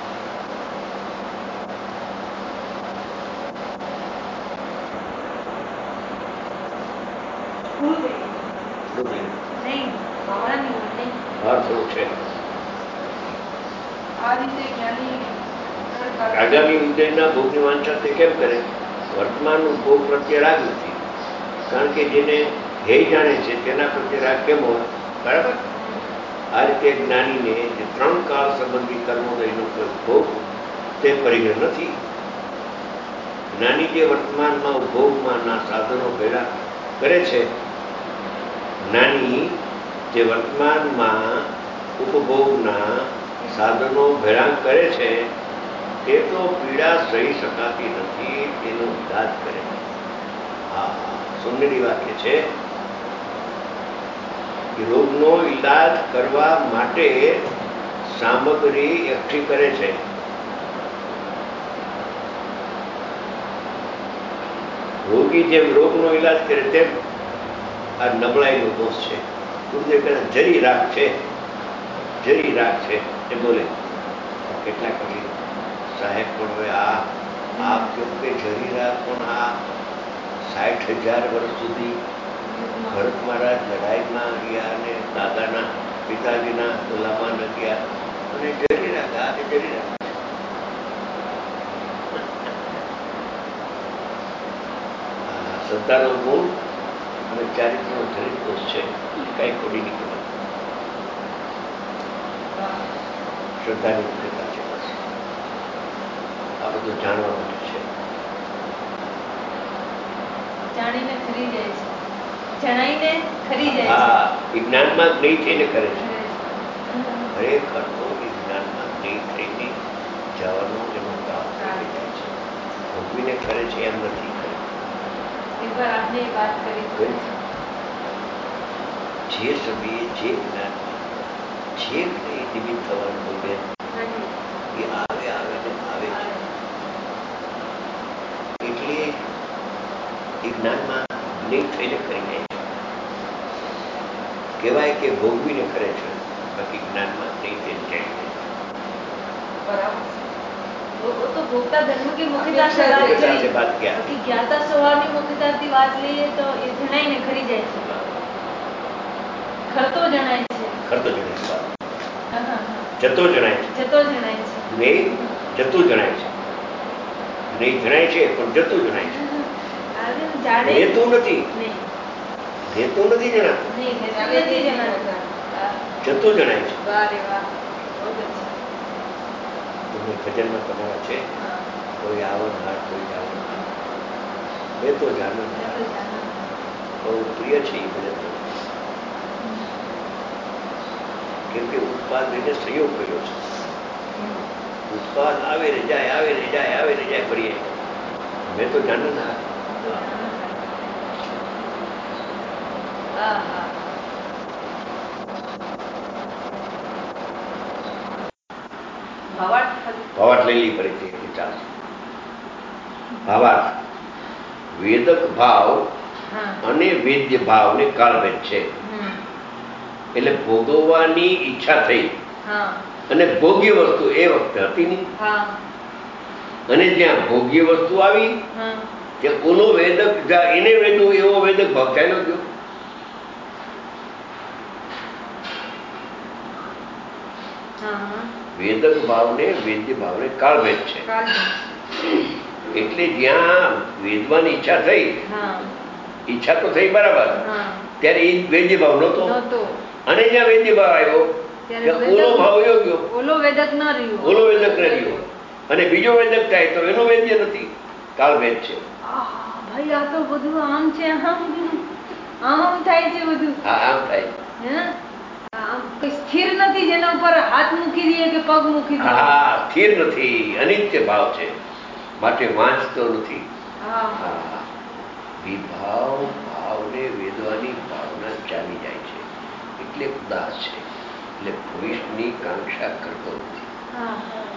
આગામી ઉદયના ભોગની વાંચા તે કેમ કરે? વર્તમાન ભોગ પ્રત્યે રાગ નથી. કારણ કે જેને ધ્યેય જાણે છે તેના પ્રત્યે રાગ કેમ હોય? બરાબર. આ રીતે જ્ઞાનીને જે ત્રણ કાળ સંબંધી કર્મોદયનો ભોગ તે પરિગ્રહ નથી. જ્ઞાની જે વર્તમાનમાં ઉપભોગમાંના સાધનો ભેગા કરે છે, જ્ઞાની જે વર્તમાનમાં ઉપભોગના સાધનો ભેળા કરે છે તે તો પીડા સહી શકાતી નથી, તેનો ઈલાજ કરે છે. હા, સુંદરી વાક્ય છે કે રોગનો ઈલાજ કરવા માટે સામગ્રી એકઠી કરે છે. રોગી જેમ રોગનો ઈલાજ કરે તેમ આ નબળાઈનો દોષ છે. ગુરુદેવ કહે જરી રાગ છે, જરી રાગ છે એ બોલે. કેટલાક પછી સાહેબ પણ હવે આ આપ જો કે જરી રાગ પણ આ સાઠ હજાર વર્ષ સુધી ભરત મહારાજ લડાઈમાં ગયા અને દાદાના પિતાજીના ઓલામાં ન ગયા અને જરી રાગ આ જરી રાગ સત્તાનો ગુણ અને ચારિત્રનો જરી દોષ છે. કઈ ખોટી નહીં કહેવાય. શ્રદ્ધાની મુખ્યતા છે. બસ આ બધું જાણવા માટે છે. જાણીને ખરી જાય છે, જણાઈને ખરી જાય હા, વિજ્ઞાનમાં જ્ઞેય થઈને કરે છે. ખરેખર તો વિજ્ઞાનમાં જ્ઞેય થઈને જવાનો એનો ભાવ થઈ જાય છે. ભોગવીને કરે છે એમ નથી કરે. એકવાર આપણે વાત કરી જે સમયે જે જ્ઞાનમાં જે જ્ઞેય નિમિત્ત થવાનું હોય એ આવે આવે ને આવે છે. એટલે એ જ્ઞાનમાં જ્ઞેય થઈને કરી જાય છે. કહેવાય કે ભોગવીને કરે છે, બાકી જ્ઞાનમાં જ્ઞેય થઈને જાય છે. बराबर. वो वो तो भोक्ता धर्म की मुख्यता से बात मुख्यता से करी, बात किया. बाकी ज्ञाता स्वभावની મુખ્યતાથી વાત લઈએ તો એ જણાઈને ખરી જાય છે. ખરતો જણાય છે. ખરતો જણાય છે. હા હા હા. જતો જણાય છે. જતો જણાય છે. જ્ઞેય જતું જણાય છે. જ્ઞેય જણાય છે પણ જતું જણાય છે. આજે જાણે રહેતું નથી. નહીં. રહેતું નથી જણાતું. નહીં, રહેતું નથી જણાતું. જતું જણાય છે. વાહ રે વાહ. બહુ અચ્છા. તમને ભજનમાં તમારા છે હા. કોઈ આવન હાર કોઈ જાવન હાર એ તો જાણો જતો જાણે. બહુ પ્રિય છે એ મને તો. કેમ કે ઉત્પાદ એને સહયોગ કર્યો છે. ઉત્પાદ આવે ને જાય આવે ને જાય આવે ને જાય ફરીએ. મેં તો જાણો ના. હા હા. ભાવાર્થ ભાવાર્થ લઈ લી પડી છે ચાલશે. ભાવાર્થ વેદક ભાવ હા. અને વેદ્ય ભાવ ને કાળભેદ છે. હમ. એટલે ભોગવવાની ઈચ્છા થઈ હા. અને ભોગ્ય વસ્તુ એ વખતે હતી નહીં. હા. અને જ્યાં ભોગ્ય વસ્તુ આવી હા. ત્યાં ઓલો વેદક જ્યાં એને વેદો એવો વેદક ભાવ ચાલ્યો ગયો. હા. વેદક ભાવને વેદ્ય ભાવને કાળભેદ છે. કાળભેદ. એટલે જ્યાં વેદવાની ઈચ્છા થઈ, હા. ઈચ્છા તો થઈ બરાબર, હા. ત્યારે એ વેદ્ય ભાવ નહોતો. નહોતો. અને જ્યાં વેદ્ય ભાવ આવ્યો ત્યાં ઓલો ભાવ વયો ગયો. ઓલો વેદક ન રહ્યો. ઓલો વેદક ન રહ્યો અને બીજો વેદક થાય તો એનો વેદ્ય નથી. કાળભેદ છે. આહા, ભાઈ આ તો બધું આમ છે, આમ આમ થાય છે બધું. હા, આમ થાય. હે? આમ કોઈ સ્થિર નથી જેના ઉપર હાથ મૂકી દઈએ કે પગ મૂકી દઈએ. હા, સ્થિર નથી, અનિત્ય ભાવ છે, માટે વાંચતો નથી. હા. હા, વિભાવ ભાવને વેદવાની ભાવના ચાલી જાય છે એટલે ઉદાસ છે, એટલે ભવિષ્યની કાંક્ષા કરતો નથી. હા.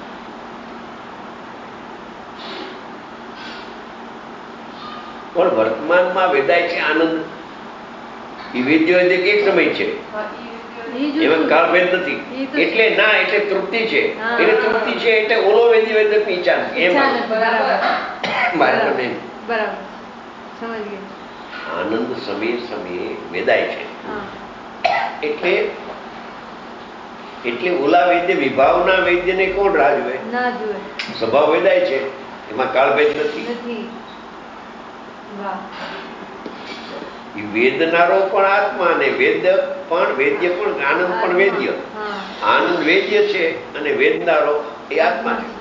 પણ વર્તમાનમાં વેદાય છે આનંદ. એ વેદ્ય વેદ્ય એક સમય છે, એમાં કાળભેદ નથી. એટલે ના એટલે તૃપ્તિ છે. એને તૃપ્તિ છે એટલે ઓલો વેદ્ય વેદક ની ઈચ્છા નથી. એમ મારે તમે બરાબર સમજ ગઈ. આનંદ સમયે સમયે વેદાય છે. એટલે એટલે ઓલા વૈદ્ય વિભાવના વૈદ્યને કોણ રાહ જોવે? ના જોવે. સ્વભાવ વેદાય છે, એમાં કાળભેદ નથી. નથી. વાહ. એ વેદનારો પણ આત્મા અને વેદ પણ વેદ્ય પણ આનંદ પણ વેદ્ય. આનંદ વેદ્ય છે અને વેદનારો એ આત્મા છે.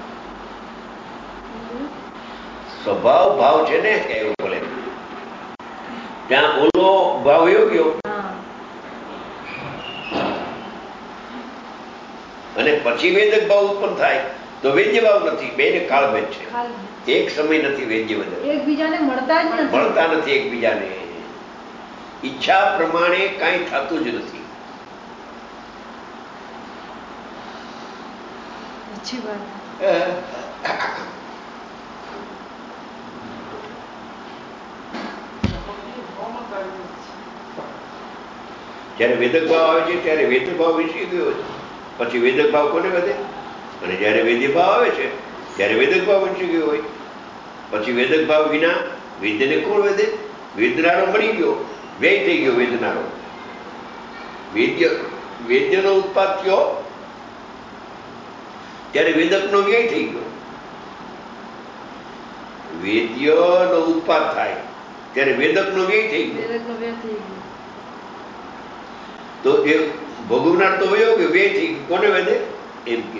સ્વભાવ ભાવ છે ને એવું બોલે, ત્યાં ઓલો ભાવ યોગ્ય અને પછી વેદક ભાવ ઉત્પન્ન થાય તો વેદ્ય ભાવ નથી. બેને કાળભેદ છે. એક સમય નથી વેદ્ય વેદક. એકબીજાને મળતા જ નથી. મળતા નથી એકબીજાને. ઈચ્છા પ્રમાણે કાંઈ થતું જ નથી. અચ્છી વાત. જ્યારે વેદક ભાવ આવે છે ત્યારે વેદ ભાવ વિસરી ગયો છે, પછી વેદક ભાવ કોને વધે? અને જ્યારે વેદ્ય ભાવ આવે છે ત્યારે વેદક ભાવ વિસરી ગયો હોય, પછી વેદક ભાવ વિના વેદ્યને કોણ વેદે? વેદનારો મળી ગયો, વ્યય થઈ ગયો. વેદનારો વેદ્ય વેદ્યનો ઉત્પાદ થયો ત્યારે વેદકનો વ્યય થઈ ગયો. વેદ્યનો ઉત્પાદ થાય ત્યારે વેદકનો વ્યય થઈ ગયો. તો એ ભોગવનાર તો વયો ગયો, વ્યય થઈ ગયો. કોને વેદે? એમ કે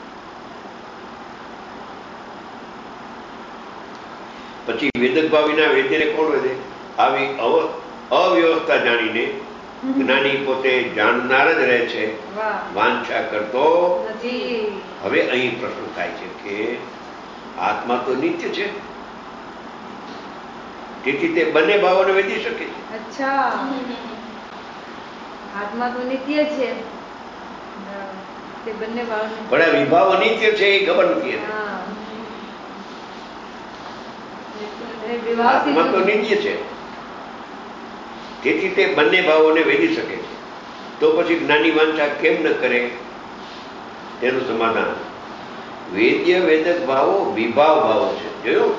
પછી વેદક ભાવ વિના વેદ્યને કોણ વેદે? આવી અવ્યવસ્થા જાણીને જ્ઞાની પોતે જાણનાર જ રહે છે, વાંછા કરતો નથી. હવે અહીં પ્રશ્ન થાય છે કે આત્મા તો નિત્ય છે, તેથી તે બંને ભાવોને વેદી શકે છે. અચ્છા, આત્મા તો નિત્ય છે, તે બંને ભાવને. પણ આ વિભાવ અનિત્ય છે એ ખબર નથી. આત્મા તો નિત્ય છે, તેથી તે બંને ભાવોને વેદી શકે છે. તો પછી જ્ઞાની વાંછા કેમ ન કરે? તેનું સમાધાન, વેદ્ય વેદક ભાવો વિભાવ ભાવો છે. જોયું?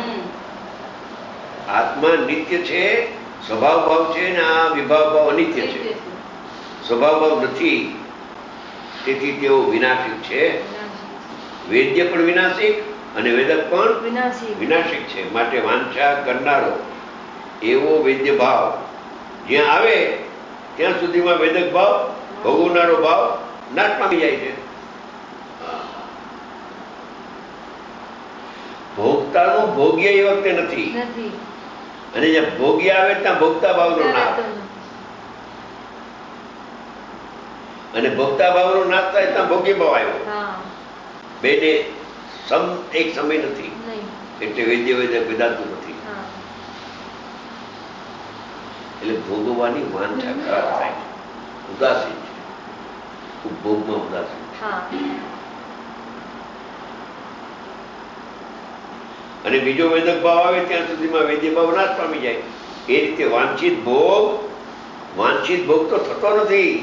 આત્મા નિત્ય છે, સ્વભાવ ભાવ છે, ને આ વિભાવ ભાવ અનિત્ય છે, સ્વભાવ ભાવ નથી, તેથી તેઓ વિનાશિક છે. વેદ્ય પણ વિનાશિક અને વેદક પણ વિનાશિક છે. માટે વાંછા કરનારો એવો વેદ્ય ભાવ જ્યાં આવે ત્યાં સુધીમાં વેદક ભાવ, ભોગવનારો ભાવ નાશ પામી જાય છે. ભોગતાનું ભોગ્ય એ વખતે નથી, અને જ્યાં ભોગ્ય આવે ત્યાં ભોગતા ભાવનો નાશ, અને ભોગતા ભાવનો નાશ થાય ત્યાં ભોગ્ય ભાવ આવ્યો. બેને સમ એક સમય નથી, એટલે વેદ્ય વેદક વેદાતું નથી. એટલે ભોગવવાની વાંછા ખરાબ થાય છે, ઉદાસીન છે, ઉપભોગમાં ઉદાસીન છે. અને બીજો વેદક ભાવ આવે ત્યાં સુધીમાં વેદ્ય ભાવ નાશ પામી જાય. એ રીતે વાંછિત ભોગ, વાંછિત ભોગ તો થતો નથી,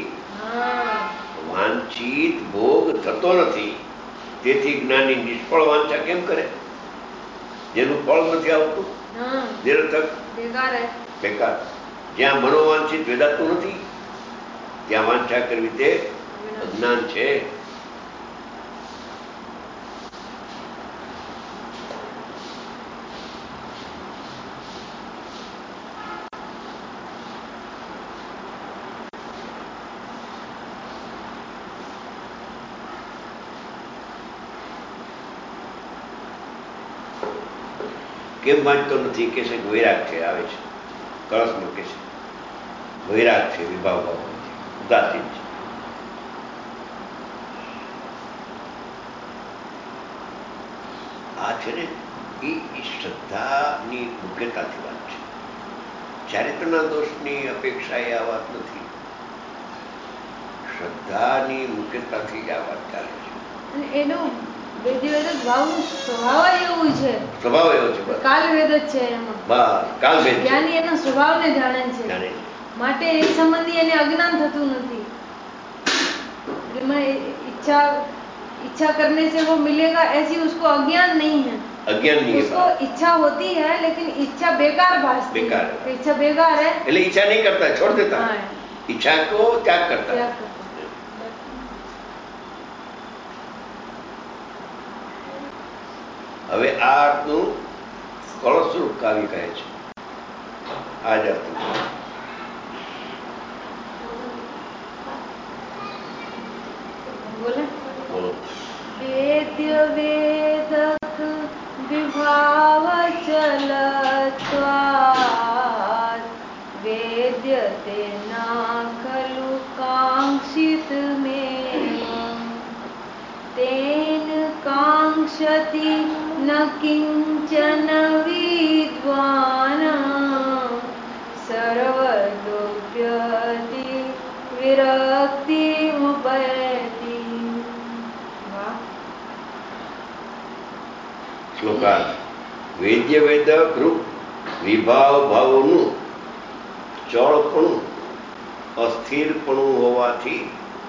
વાંછિત ભોગ થતો નથી. તેથી જ્ઞાની નિષ્ફળ વાંછા કેમ કરે? જેનું ફળ નથી આવતું, નિરર્થક, બેકાર. જ્યાં મનોવાંછિત વેદાતું નથી ત્યાં વાંછા કરવી તે અજ્ઞાન છે. કેમ વાંચતો નથી? કે છે વૈરાગ છે, આવે છે કળશમાં કે છે વૈરાગ છે, વિભાવ ભાવ ઉદાસીન છે. આ છે ને એ શ્રદ્ધાની મુખ્યતાથી વાત છે. ચારિત્રના દોષની અપેક્ષા એ આ વાત નથી, શ્રદ્ધાની મુખ્યતાથી જ આ વાત ચાલે છે. એનું વેદ્ય વેદક ભાવનું સ્વભાવ એવું છે, સ્વભાવ એવો છે, કાલ વેદ જ છે એમાં. બસ કાલ વેદ. જ્ઞાની એના સ્વભાવને જાણે છે, માટે એ સંબંધી એને અજ્ઞાન થતું નથી. इच्छा इच्छा करने से वो मिलेगा ऐसी उसको अज्ञान नहीं है. अज्ञान नहीं उसको है, इच्छा होती है लेकिन इच्छा बेकार भासती है. इच्छा बेकार है, એટલે ઈચ્છા નહીં કરતા, છોડ દેતા. ઈચ્છા को त्याग करता है. હવે આ અર્થનું કળશરૂપ કાવ્ય કહે છે. આ જ અર્થ बोले वेद्य वेदक विभाव चलत्वात् वेद्य तेना खलु कांक्षित में तेन कांक्षति न किंचन विद्वान् सर्वतोप्यति विरक्ति उपैति. શ્લોકાર્થ. વેદ્ય વેદક રૂપ વિભાવ ભાવોનું ચોળપણું અસ્થિરપણું હોવાથી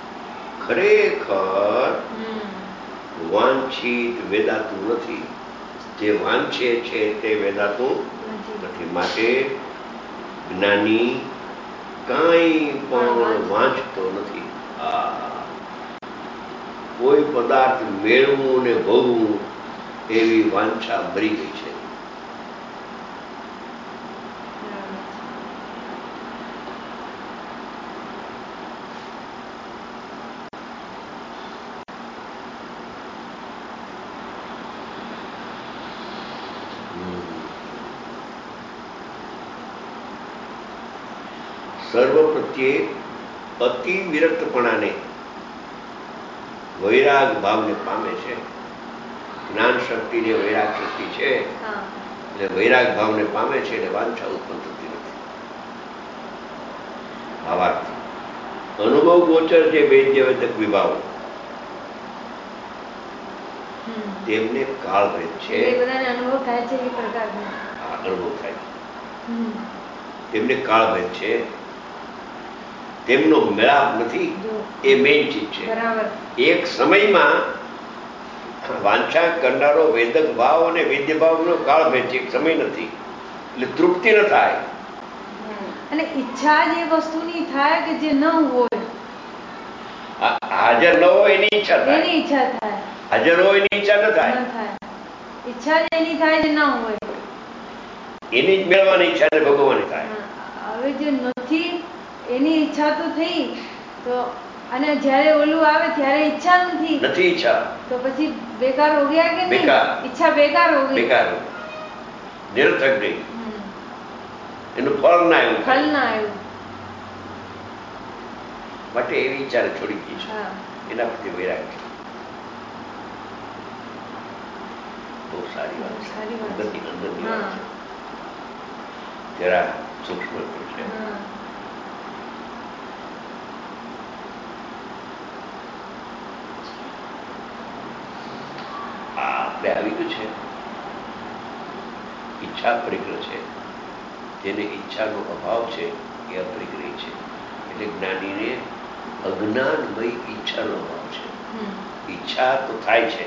ખરેખર વાંછિત વેદાતું નથી. જે વાંછે છે તે વેદાતું નથી. માટે જ્ઞાની કાંઈ પણ વાંચતો નથી. આ કોઈ પદાર્થ મેળવું ને ભોગવું એવી વાંછા મરી ગઈ છે. સર્વ પ્રત્યે અતિ વિરક્તપણાને વૈરાગ ભાવને પામે છે. જ્ઞાન શક્તિને વૈરાગ શક્તિ છે એટલે વૈરાગ ભાવને પામે છે એટલે વાંછા ઉત્પન્ન થતી નથી. ભાવાર્થ અનુભવ ગોચર જે વૈદ્ય વેદક વિભાવ તેમને કાળભેદ છે. અનુભવ થાય છે એ પ્રકારનો અનુભવ થાય તેમને કાળભેદ છે. તેમનો મેળાપ નથી. એ મેઇન ચીજ છે. એક સમયમાં વાંછા કરનારો વેદક ભાવ અને વેદ્ય ભાવનો કાળભેદ છે. એક સમય નથી એટલે તૃપ્તિ ન થાય. અને ઈચ્છા જ એ વસ્તુની થાય કે જે ન હોય. હાજર ન હોય એની ઈચ્છા થાય. એની ઈચ્છા થાય. હાજર હોય એની ઈચ્છા ન થાય. ઈચ્છા જ એની થાય જે ન હોય એની જ મેળવાની ઈચ્છા ને ભગવાનની થાય. હવે જે નથી એની ઈચ્છા તો થઈ તો અને જ્યારે ઓલું આવે ત્યારે ઈચ્છા નથી નથી ઈચ્છા તો પછી બેકાર હો ગયા કે નહીં? ઈચ્છા બેકાર હો ગઈ. બેકાર નિરર્થક ગઈ. એનું ફળ ના આવ્યું. ફળ ના આવ્યું. માટે એવી ઈચ્છા છોડી ગઈ છે. એના પ્રત્યે વૈરાગ છે. બહુ સારી વાત છે. અંદરની અંદરની વાત છે. જરા સૂક્ષ્મ છે. આપણે આવી ગયું છે. ઈચ્છા પરિગ્રહ છે. જેને ઈચ્છાનો અભાવ છે એ અપરિગ્રહી છે. એટલે જ્ઞાનીને અજ્ઞાનમય ઈચ્છાનો અભાવ છે. ઈચ્છા તો થાય છે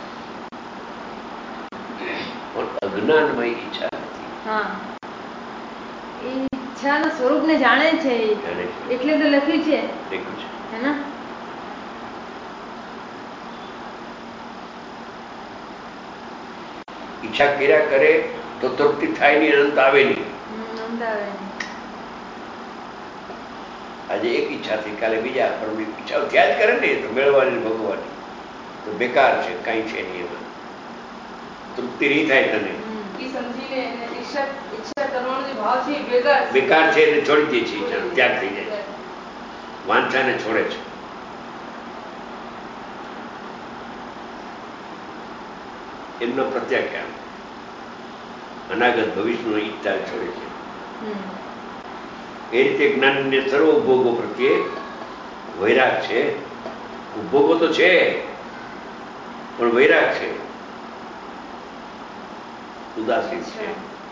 પણ અજ્ઞાનમય ઈચ્છા નથી. એ ઈચ્છાના સ્વરૂપને જાણે છે એટલે તો લખ્યું છે. લખ્યું છે હે ને? ઈચ્છા કર્યા કરે તો તૃપ્તિ થાય નહીં, અનંત આવે નહીં. આજે એક ઈચ્છા થઈ કાલે બીજા, પણ ઈચ્છાઓ થયા જ કરે ને તો મેળવવાની ભોગવવાની તો બેકાર છે. કઈ છે નહીં એમાં. તૃપ્તિ નહીં થાય તને. બેકાર છે એટલે છોડી દે છે. ઈચ્છા ત્યાગ થઈ જાય છે. વાંછાને છોડે છે. એમનો પ્રત્યાખ્યાન અનાગત ભવિષ્યનો ઈચ્છા છોડે છે. એ રીતે જ્ઞાનને સર્વ ઉપભોગો પ્રત્યે વૈરાગ છે. ઉપભોગો તો છે પણ વૈરાગ છે, ઉદાસીન છે.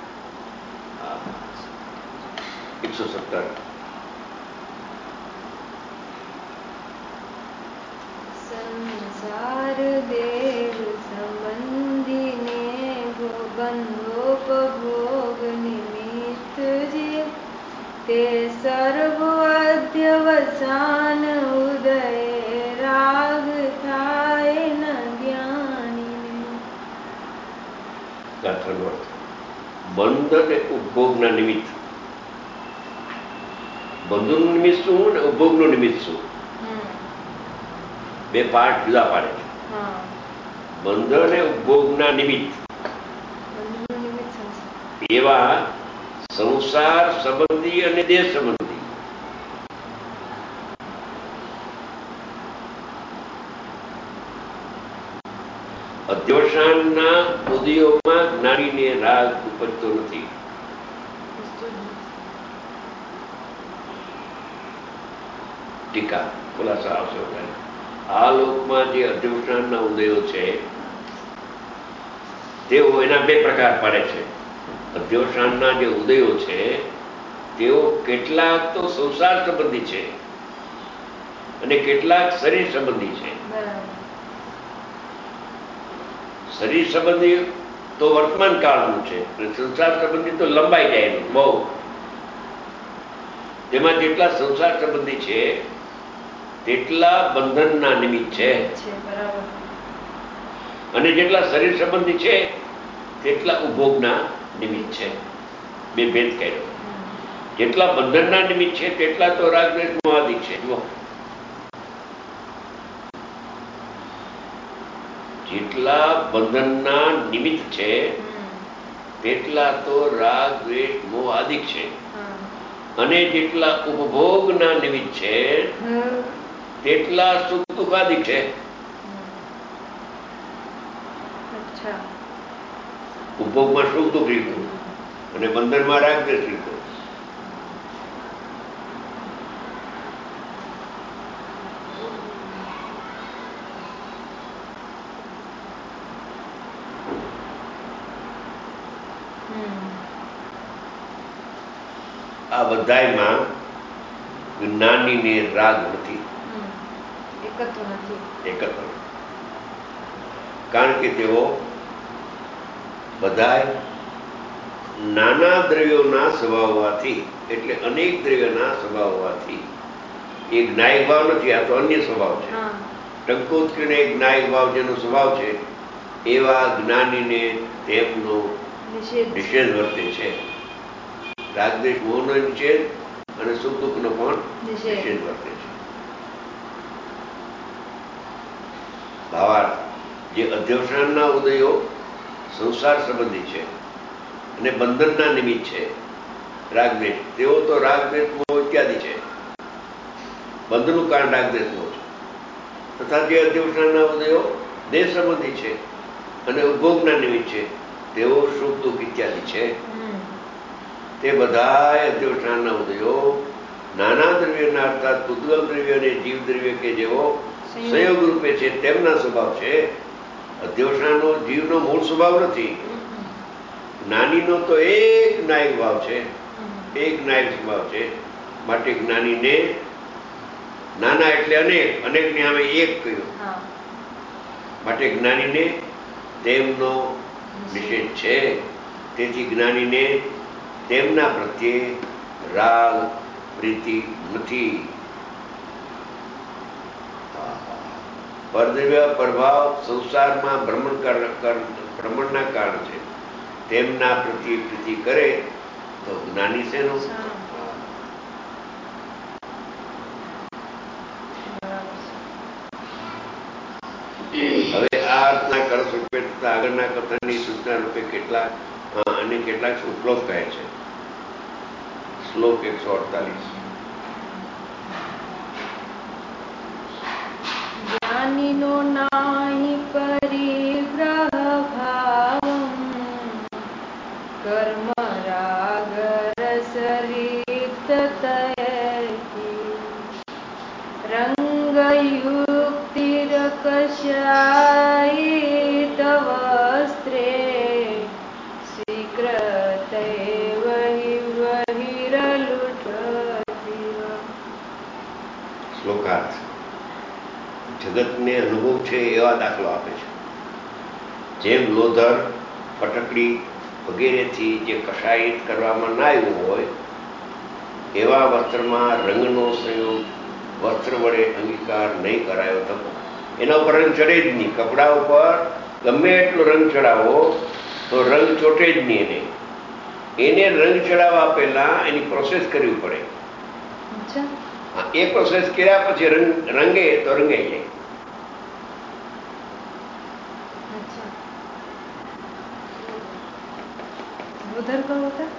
એકસો સત્તર સંસાર દેવ સંબંધીને બંધોપભોગ નિમિત્ત જે તે સર્વ અધ્યવસાન ઉદય રાગ થાય ન જ્ઞાનીને. બંધ અને ઉપભોગના નિમિત્ત. બંધનું નિમિત્ત શું ને ઉપભોગનું નિમિત્ત શું? બે પાઠ જુદા પાડે છે. બંધ અને ઉપભોગના નિમિત્ત એવા સંસાર સંબંધી અને દેહ સંબંધી અધ્યવસાનના ઉદયોમાં જ્ઞાનીને રાગ ઉપજતો નથી. ટીકા ખુલાસા આવશે. આ લોકમાં જે અધ્યવસાનના ઉદયો છે તેઓ એના બે પ્રકાર પાડે છે. અધ્યવસાનના જે ઉદયો છે તેઓ કેટલાક તો સંસાર સંબંધી છે અને કેટલાક શરીર સંબંધી છે. શરીર સંબંધી તો વર્તમાન કાળનું છે અને સંસાર સંબંધી તો લંબાઈ જાય એનું બહુ. તેમાં જેટલા સંસાર સંબંધી છે તેટલા બંધનના નિમિત્ત છે અને જેટલા શરીર સંબંધી છે તેટલા ઉપભોગના નિમિત્ત છે. બે ભેદ કર્યો. જેટલા બંધનના નિમિત્ત છે તેટલા તો રાગ દ્વેષ મોહાદિક છે. જુઓ, જેટલા બંધનના નિમિત્ત છે તેટલા તો રાગ દ્વેષ મોહાદિક છે અને જેટલા ઉપભોગના નિમિત્ત છે તેટલા સુખ દુઃખાદિક છે. ઉપભોગમાં સુખ દુઃખ લીધું અને બંધનમાં રાગ દ્વેષ લીધો. આ બધાયમાં જ્ઞાનીને રાગ નથી, એકત્વ, કારણ કે તેઓ બધાય નાના દ્રવ્યોના સ્વભાવ હોવાથી, એટલે અનેક દ્રવ્યોના સ્વભાવ હોવાથી એ જ્ઞાયક ભાવ નથી, આ તો અન્ય સ્વભાવ છે. ટંકોત્કીર્ણ એક જ્ઞાયક ભાવ જેનો સ્વભાવ છે એવા જ્ઞાનીને તેમનો નિષેધ વર્તે છે. રાગદ્વેષ મોહનો નિષેધ અને સુખ દુઃખનો પણ નિષેધ વર્તે છે. ભાવાર્થ, જે અધ્યવસાનના ઉદયો સંસાર સંબંધી છે અને બંધનના નિમિત્ત છે રાગદ્વેષ, તેઓ તો રાગદ્વેષ મોહ ઇત્યાદિ છે. બંધનું કારણ રાગદ્વેષ મોહ છે. તથા જે અધ્યવસાનના ઉદયો દેહ સંબંધી છે અને ઉપભોગના નિમિત્ત છે તેઓ સુખ દુઃખ ઇત્યાદિ છે. તે બધા અધ્યવસાનના ઉદયો નાના દ્રવ્યના અર્થાત પૂતગલ દ્રવ્ય અને જીવ દ્રવ્ય કે જેવો સંયોગ રૂપે છે તેમના સ્વભાવ છે. અધ્યવસાનનો જીવનો મૂળ સ્વભાવ નથી. જ્ઞાનીનો તો એક નાયક ભાવ છે, એક નાયક સ્વભાવ છે. માટે જ્ઞાનીને નાના એટલે અનેક, અનેકની સામે એક કહ્યું, માટે જ્ઞાનીને તેમનો નિષેધ છે. તેથી જ્ઞાનીને તેમના પ્રત્યે રાગ પ્રીતિ નથી. પરદ્રવ્ય પ્રભાવ સંસારમાં ભ્રમણ ભ્રમણના કારણ છે. તેમના પ્રત્યે પ્રીતિ કરે તો જ્ઞાની શેનો? હવે આ અર્થના કર્ષ રૂપે તથા આગળના કથનની સૂચના રૂપે કેટલાક અને કેટલાક શ્લોક કહે છે. શ્લોક એકસો અડતાલીસ. જ્ઞાનીનો નાહી પરિગ્રહ ભાવમ કર્મ રાગ રસ લિપ્ત તયતિ રંગ યુક્તિર કસ્યાયિત વસ્ત્રે સ્વીકૃતૈવ હિ બહિર્લુઠતિ. શ્લોકાર્થ. જગતને અનુભવ છે એવા દાખલો આપે છે. જેમ લોધર, ફટકડી વગેરેથી જે કષાયિત કરવામાં ના આવ્યું હોય એવા વસ્ત્રમાં રંગનો સંયોગ વસ્ત્ર વડે અંગીકાર નહીં કરાયો થતો. એના ઉપર રંગ ચડે જ નહીં. કપડા ઉપર ગમે એટલો રંગ ચડાવો તો રંગ ચોટે જ નહીં. એને એને રંગ ચડાવવા પહેલા એની પ્રોસેસ કરવી પડે. એ પ્રોસેસ કર્યા પછી રંગ રંગે તો રંગાઈ જાય. उधर कौन होता है?